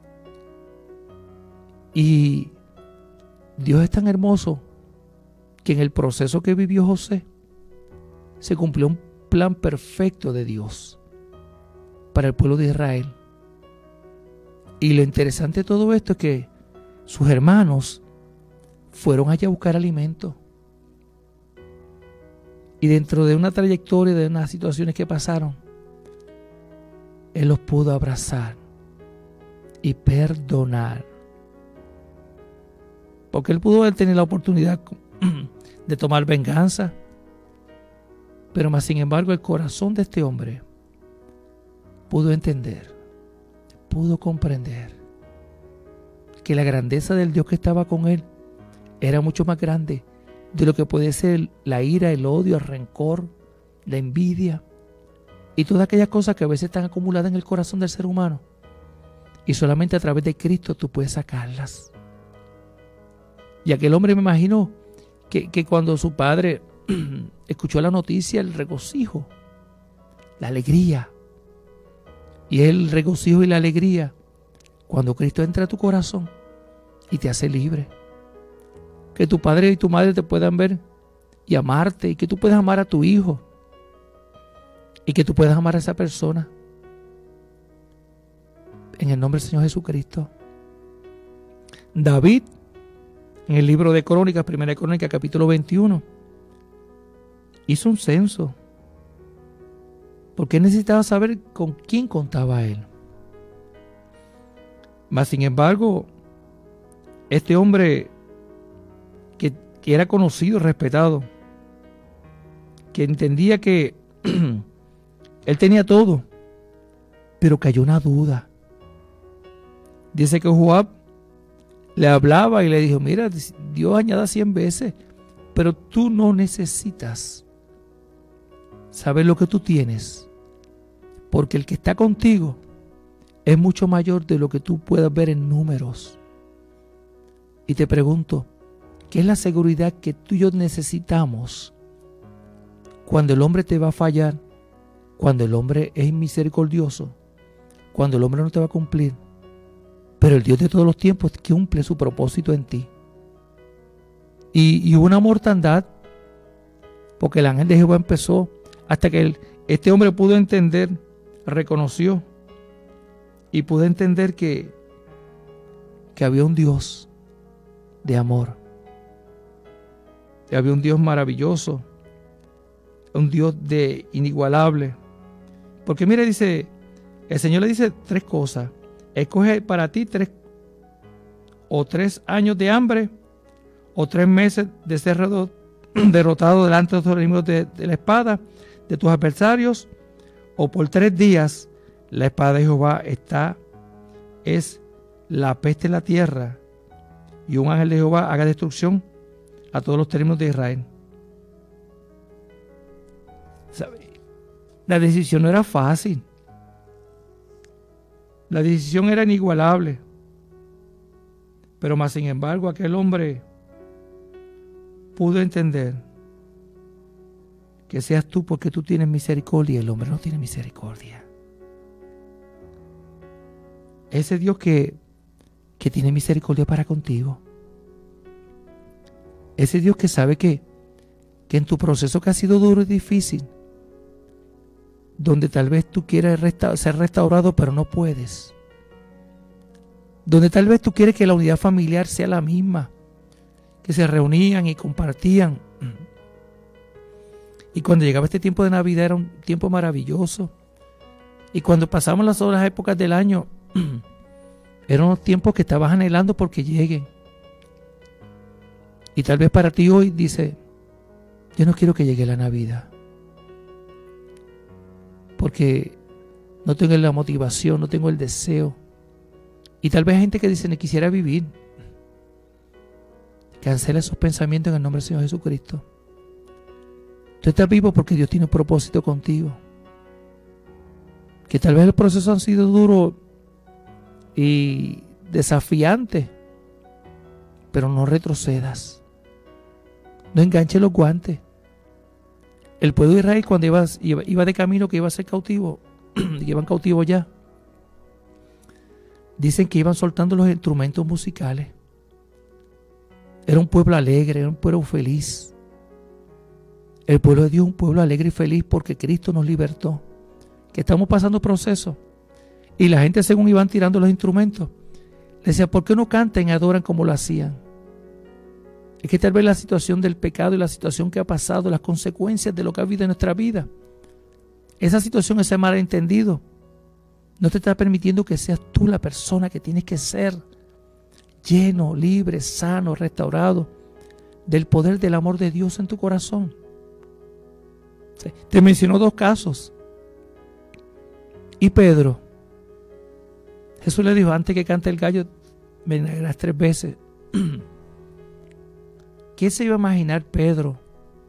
Y Dios es tan hermoso que en el proceso que vivió José se cumplió un plan perfecto de Dios para el pueblo de Israel. Y lo interesante de todo esto es que sus hermanos fueron allá a buscar alimento. Y dentro de una trayectoria, de unas situaciones que pasaron, Él los pudo abrazar y perdonar. Porque Él pudo haber tenido la oportunidad de tomar venganza. Pero más sin embargo, el corazón de este hombre pudo entender, pudo comprender que la grandeza del Dios que estaba con él era mucho más grande de lo que puede ser la ira, el odio, el rencor, la envidia y todas aquellas cosas que a veces están acumuladas en el corazón del ser humano. Y solamente a través de Cristo tú puedes sacarlas. Y aquel hombre, me imagino que cuando su padre escuchó la noticia, el regocijo, la alegría. Y el regocijo y la alegría cuando Cristo entra a tu corazón y te hace libre. Que tu padre y tu madre te puedan ver y amarte, y que tú puedas amar a tu hijo, y que tú puedas amar a esa persona. En el nombre del Señor Jesucristo. David, en el libro de Crónicas, Primera Crónica, capítulo 21, hizo un censo, porque necesitaba saber con quién contaba él. Mas sin embargo, este hombre que era conocido, respetado, que entendía que él tenía todo, pero cayó una duda. Dice que Joab le hablaba y le dijo: mira, Dios añada 100 veces, pero tú no necesitas saber lo que tú tienes, porque el que está contigo es mucho mayor de lo que tú puedas ver en números. Y te pregunto, ¿qué es la seguridad que tú y yo necesitamos cuando el hombre te va a fallar, cuando el hombre es misericordioso, cuando el hombre no te va a cumplir? Pero el Dios de todos los tiempos cumple su propósito en ti. Y hubo una mortandad, porque el ángel de Jehová empezó, hasta que este hombre pudo entender, reconoció y pudo entender que había un Dios de amor, que había un Dios maravilloso, un Dios de inigualable. Porque mire, dice, el Señor le dice 3 cosas: escoge para ti 3 años de hambre, o 3 meses de ser derrotado delante de tus enemigos de la espada, de tus adversarios, o por 3 días la espada de Jehová es la peste en la tierra, y un ángel de Jehová haga destrucción a todos los términos de Israel. ¿Sabe? La decisión no era fácil. La decisión era inigualable. Pero más sin embargo, aquel hombre pudo entender que seas tú, porque tú tienes misericordia y el hombre no tiene misericordia. Ese Dios que tiene misericordia para contigo. Ese Dios que sabe que en tu proceso que ha sido duro y difícil, donde tal vez tú quieres ser restaurado pero no puedes, donde tal vez tú quieres que la unidad familiar sea la misma, que se reunían y compartían, y cuando llegaba este tiempo de Navidad era un tiempo maravilloso, y cuando pasamos las otras épocas del año eran unos tiempos que estabas anhelando porque lleguen. Y tal vez para ti hoy dice: yo no quiero que llegue la Navidad, porque no tengo la motivación, no tengo el deseo. Y tal vez hay gente que dice: ni quisiera vivir. Cancela esos pensamientos en el nombre del Señor Jesucristo. Tú estás vivo porque Dios tiene un propósito contigo. Que tal vez el proceso ha sido duro y desafiante, pero no retrocedas. No enganches los guantes. El pueblo de Israel, cuando iba de camino, que iba a ser cautivo, iban cautivos ya, dicen que iban soltando los instrumentos musicales. Era un pueblo alegre, era un pueblo feliz. El pueblo de Dios es un pueblo alegre y feliz porque Cristo nos libertó. Que estamos pasando procesos. Y la gente, según iban tirando los instrumentos, le decía, ¿por qué no cantan y adoran como lo hacían? Es que tal vez la situación del pecado y la situación que ha pasado, las consecuencias de lo que ha habido en nuestra vida, esa situación, ese malentendido, no te está permitiendo que seas tú la persona que tienes que ser, lleno, libre, sano, restaurado del poder del amor de Dios en tu corazón. Te mencionó 2 casos. Y Pedro, Jesús le dijo, antes que cante el gallo, me negarás 3 veces. ¿Qué se iba a imaginar Pedro?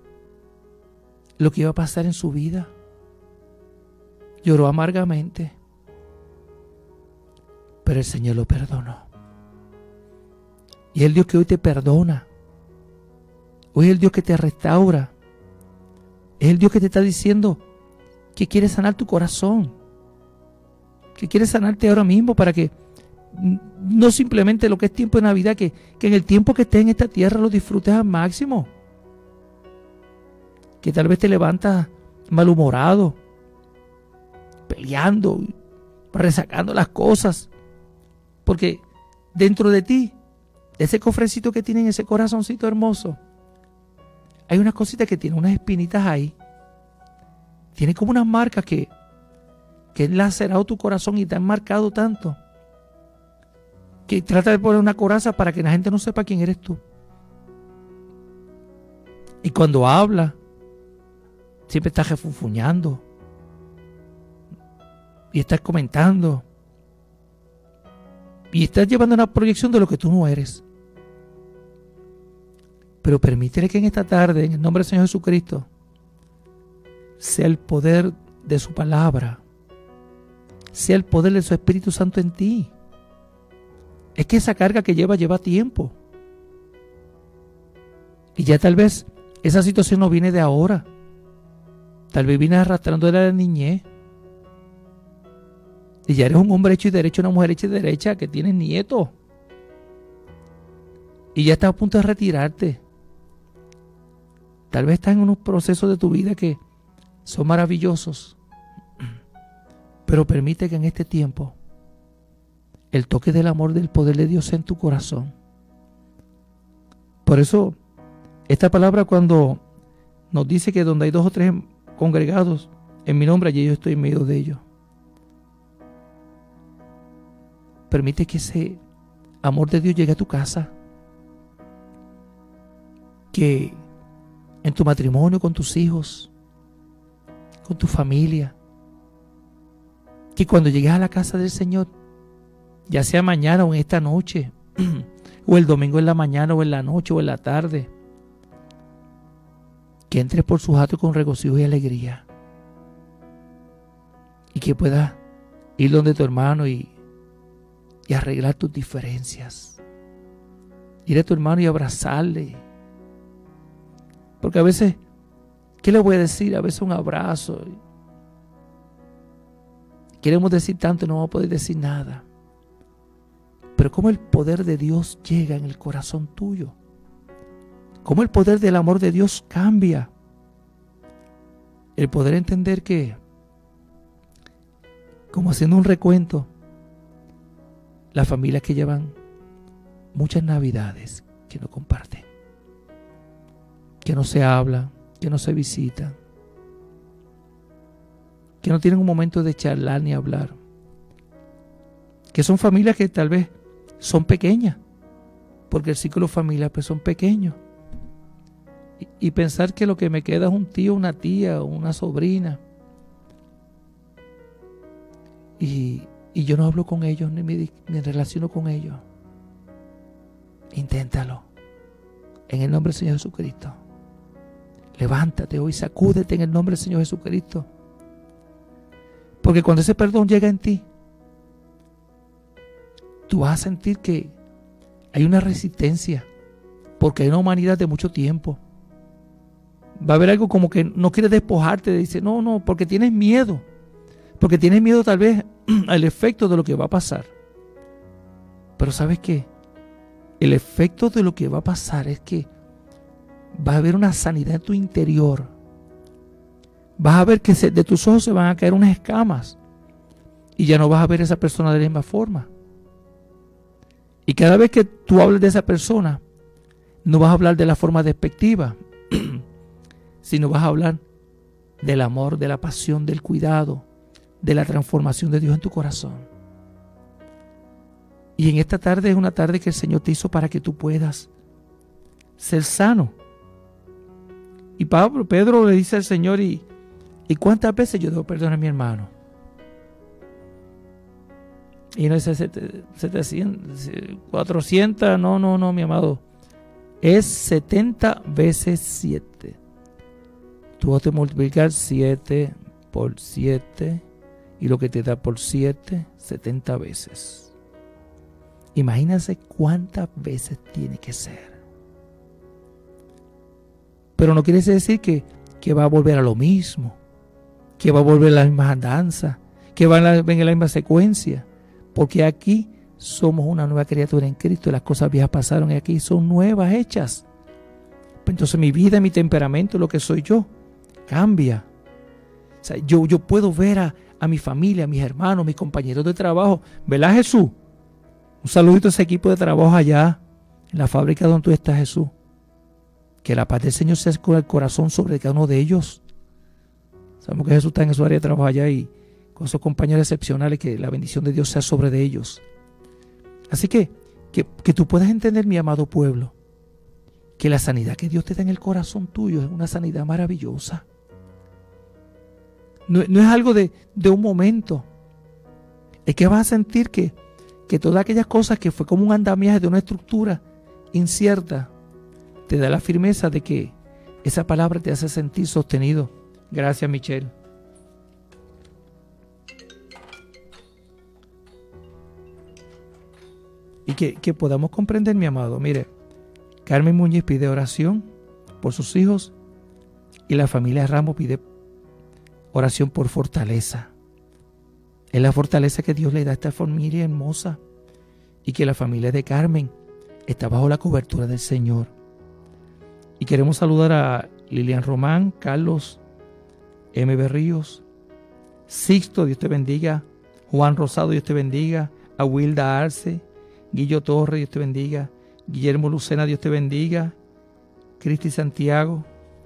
Lo que iba a pasar en su vida. Lloró amargamente, pero el Señor lo perdonó. Y es el Dios que hoy te perdona. Hoy es el Dios que te restaura. Es el Dios que te está diciendo que quiere sanar tu corazón, que quiere sanarte ahora mismo para que no simplemente lo que es tiempo de Navidad, que en el tiempo que estés en esta tierra lo disfrutes al máximo. Que tal vez te levantas malhumorado, peleando, resacando las cosas, porque dentro de ti, ese cofrecito que tiene en ese corazoncito hermoso, hay unas cositas que tienen unas espinitas ahí. Tiene como unas marcas que han lacerado tu corazón y te han marcado tanto que trata de poner una coraza para que la gente no sepa quién eres tú. Y cuando habla, siempre estás refunfuñando y estás comentando y estás llevando una proyección de lo que tú no eres. Pero permítele que en esta tarde, en el nombre del Señor Jesucristo, sea el poder de su palabra, sea el poder de su Espíritu Santo en ti. Es que esa carga que lleva tiempo. Y ya tal vez esa situación no viene de ahora. Tal vez viene arrastrando de la niñez. Y ya eres un hombre hecho y derecho, una mujer hecha y derecha, que tienes nietos. Y ya estás a punto de retirarte. Tal vez estás en unos procesos de tu vida que son maravillosos. Pero permite que en este tiempo el toque del amor, del poder de Dios en tu corazón. Por eso, esta palabra cuando nos dice que donde hay 2 o 3 congregados en mi nombre, allí yo estoy en medio de ellos. Permite que ese amor de Dios llegue a tu casa. Que en tu matrimonio, con tus hijos, con tu familia, que cuando llegues a la casa del Señor, ya sea mañana o en esta noche, o el domingo en la mañana o en la noche o en la tarde, que entres por sus atrios con regocijo y alegría, y que puedas ir donde tu hermano y arreglar tus diferencias, ir a tu hermano y abrazarle, porque a veces, ¿qué le voy a decir? A veces un abrazo, queremos decir tanto y no vamos a poder decir nada. Pero cómo el poder de Dios llega en el corazón tuyo. Cómo el poder del amor de Dios cambia. El poder entender que, como haciendo un recuento, las familias que llevan muchas navidades que no comparten, que no se hablan, que no se visitan, que no tienen un momento de charlar ni hablar, que son familias que tal vez son pequeñas, porque el círculo familiar pues son pequeños, y pensar que lo que me queda es un tío, una tía o una sobrina, y yo no hablo con ellos ni me relaciono con ellos. Inténtalo en el nombre del Señor Jesucristo. Levántate hoy, sacúdete en el nombre del Señor Jesucristo. Porque cuando ese perdón llega en ti, tú vas a sentir que hay una resistencia, porque hay una humanidad de mucho tiempo. Va a haber algo como que no quieres despojarte, dice, no, porque tienes miedo. Porque tienes miedo tal vez al efecto de lo que va a pasar. Pero ¿sabes qué? El efecto de lo que va a pasar es que vas a ver una sanidad en tu interior. Vas a ver que de tus ojos se van a caer unas escamas. Y ya no vas a ver a esa persona de la misma forma. Y cada vez que tú hables de esa persona, no vas a hablar de la forma despectiva, sino vas a hablar del amor, de la pasión, del cuidado, de la transformación de Dios en tu corazón. Y en esta tarde es una tarde que el Señor te hizo para que tú puedas ser sano. Y Pedro le dice al Señor, ¿y cuántas veces yo debo perdonar a mi hermano? Y no es 700, 400, no, mi amado. Es 70 veces 7. Tú vas a multiplicar 7 por 7 y lo que te da por 7, 70 veces. Imagínense cuántas veces tiene que ser. Pero no quiere decir que va a volver a lo mismo, que va a volver a las mismas andanzas, que van a venir la misma secuencia, porque aquí somos una nueva criatura en Cristo y las cosas viejas pasaron y aquí son nuevas hechas. Entonces mi vida, mi temperamento, lo que soy yo, cambia. O sea, yo puedo ver a mi familia, a mis hermanos, mis compañeros de trabajo. ¿Verdad, Jesús? Un saludito a ese equipo de trabajo allá en la fábrica donde tú estás, Jesús. Que la paz del Señor sea con el corazón sobre cada uno de ellos. Sabemos que Jesús está en su área de trabajo allá y con esos compañeros excepcionales, que la bendición de Dios sea sobre de ellos. Así que tú puedas entender, mi amado pueblo, que la sanidad que Dios te da en el corazón tuyo es una sanidad maravillosa. No es algo de un momento. Es que vas a sentir que todas aquellas cosas que fue como un andamiaje de una estructura incierta, te da la firmeza de que esa palabra te hace sentir sostenido. Gracias, Michelle. Y que podamos comprender, mi amado. Mire, Carmen Muñiz pide oración por sus hijos y la familia Ramos pide oración por fortaleza. Es la fortaleza que Dios le da a esta familia hermosa y que la familia de Carmen está bajo la cobertura del Señor. Y queremos saludar a Lilian Román, Carlos M. Berríos, Sixto, Dios te bendiga, Juan Rosado, Dios te bendiga, a Wilda Arce, Guillo Torres, Dios te bendiga, Guillermo Lucena, Dios te bendiga, Cristi Santiago,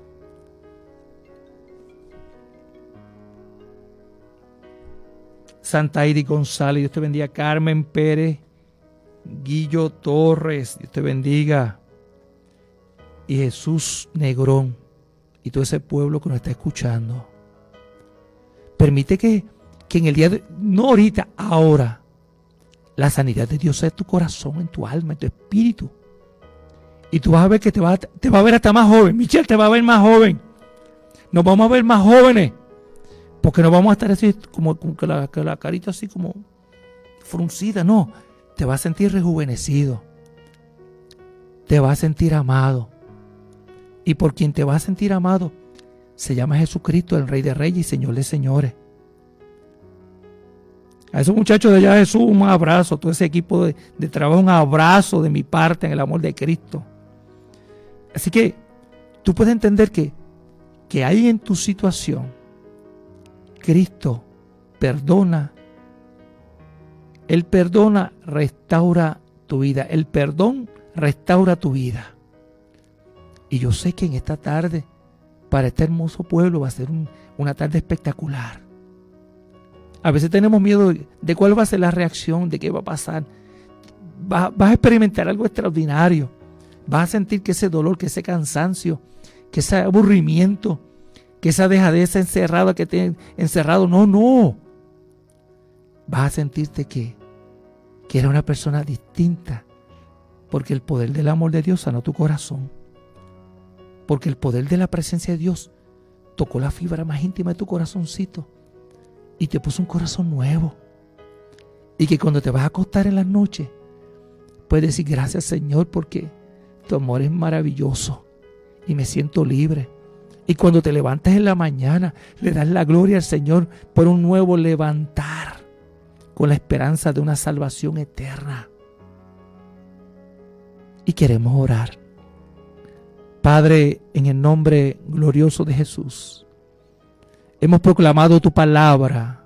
Santa Iri González, Dios te bendiga, Carmen Pérez, Guillo Torres, Dios te bendiga, y Jesús Negrón, y todo ese pueblo que nos está escuchando. Permite que en el día de, no ahorita, ahora, la sanidad de Dios sea en tu corazón, en tu alma, en tu espíritu. Y tú vas a ver que te va a ver hasta más joven. Michelle te va a ver más joven. Nos vamos a ver más jóvenes. Porque no vamos a estar así como que la carita así como fruncida. No, te vas a sentir rejuvenecido. Te vas a sentir amado. Y por quien te vas a sentir amado se llama Jesucristo, el Rey de Reyes y Señor de Señores. A esos muchachos de allá, Jesús, un abrazo. Todo ese equipo de trabajo, un abrazo de mi parte en el amor de Cristo. Así que tú puedes entender que hay en tu situación, Cristo perdona. Él perdona, restaura tu vida. El perdón restaura tu vida. Y yo sé que en esta tarde, para este hermoso pueblo, va a ser una tarde espectacular. A veces tenemos miedo de cuál va a ser la reacción, de qué va a pasar. Vas a experimentar algo extraordinario. Vas a sentir que ese dolor, que ese cansancio, que ese aburrimiento, que esa dejadez encerrada que te encerrado. No. Vas a sentirte que eres una persona distinta. Porque el poder del amor de Dios sanó tu corazón. Porque el poder de la presencia de Dios tocó la fibra más íntima de tu corazoncito y te puso un corazón nuevo. Y que cuando te vas a acostar en las noches, puedes decir gracias, Señor, porque tu amor es maravilloso y me siento libre. Y cuando te levantas en la mañana, le das la gloria al Señor por un nuevo levantar con la esperanza de una salvación eterna. y queremos orar. Padre, en el nombre glorioso de Jesús, hemos proclamado tu palabra.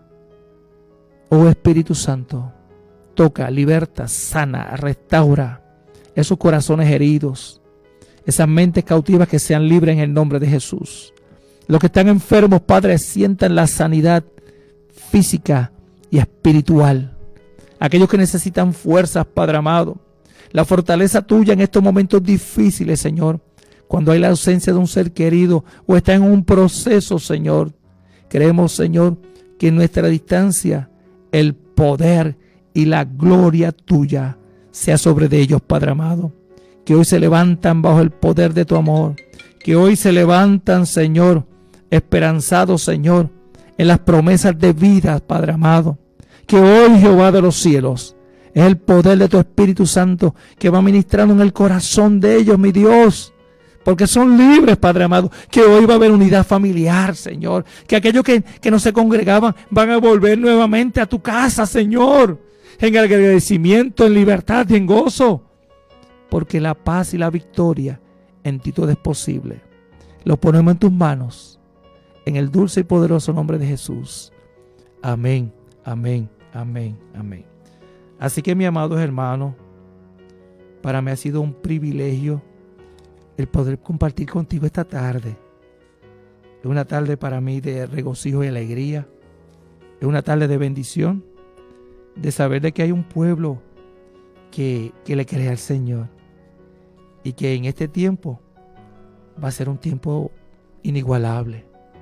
Oh Espíritu Santo, toca, liberta, sana, restaura esos corazones heridos, esas mentes cautivas que sean libres en el nombre de Jesús. Los que están enfermos, Padre, sientan la sanidad física y espiritual. Aquellos que necesitan fuerzas, Padre amado, la fortaleza tuya en estos momentos difíciles, Señor, cuando hay la ausencia de un ser querido o está en un proceso, Señor. Creemos, Señor, que en nuestra distancia el poder y la gloria tuya sea sobre de ellos, Padre amado. Que hoy se levantan bajo el poder de tu amor. Que hoy se levantan, Señor, esperanzados, Señor, en las promesas de vida, Padre amado. Que hoy, Jehová de los cielos, es el poder de tu Espíritu Santo que va ministrando en el corazón de ellos, mi Dios. Porque son libres, Padre amado. Que hoy va a haber unidad familiar, Señor. Que aquellos que no se congregaban van a volver nuevamente a tu casa, Señor. En agradecimiento, en libertad y en gozo. Porque la paz y la victoria en ti todo es posible. Lo ponemos en tus manos. En el dulce y poderoso nombre de Jesús. Amén, amén, amén, amén. Así que, mi amados hermanos, para mí ha sido un privilegio el poder compartir contigo esta tarde. Es una tarde para mí de regocijo y alegría. Es una tarde de bendición, de saber de que hay un pueblo que le cree al Señor y que en este tiempo va a ser un tiempo inigualable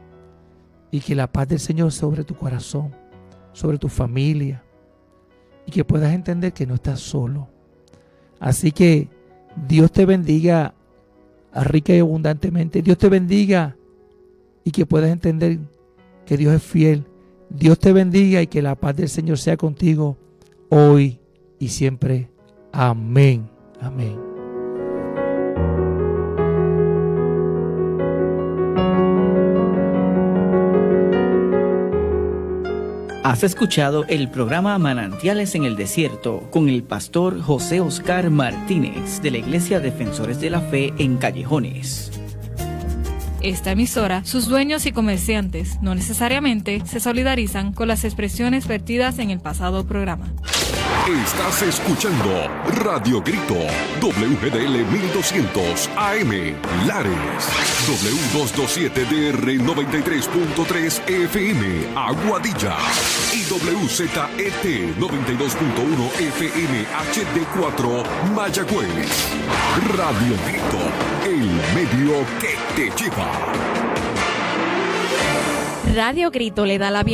y que la paz del Señor sobre tu corazón, sobre tu familia y que puedas entender que no estás solo. Así que Dios te bendiga rica y abundantemente. Dios te bendiga y que puedas entender que Dios es fiel. Dios te bendiga y que la paz del Señor sea contigo hoy y siempre. Amén. Amén. Has escuchado el programa Manantiales en el Desierto con el pastor José Oscar Martínez de la Iglesia Defensores de la Fe en Callejones. Esta emisora, sus dueños y comerciantes no necesariamente se solidarizan con las expresiones vertidas en el pasado programa. Estás escuchando Radio Grito, WGDL 1200 AM, Lares, W227DR 93.3 FM, Aguadilla, y WZET 92.1 FM HD4, Mayagüez. Radio Grito, el medio que te lleva. Radio Grito le da la bienvenida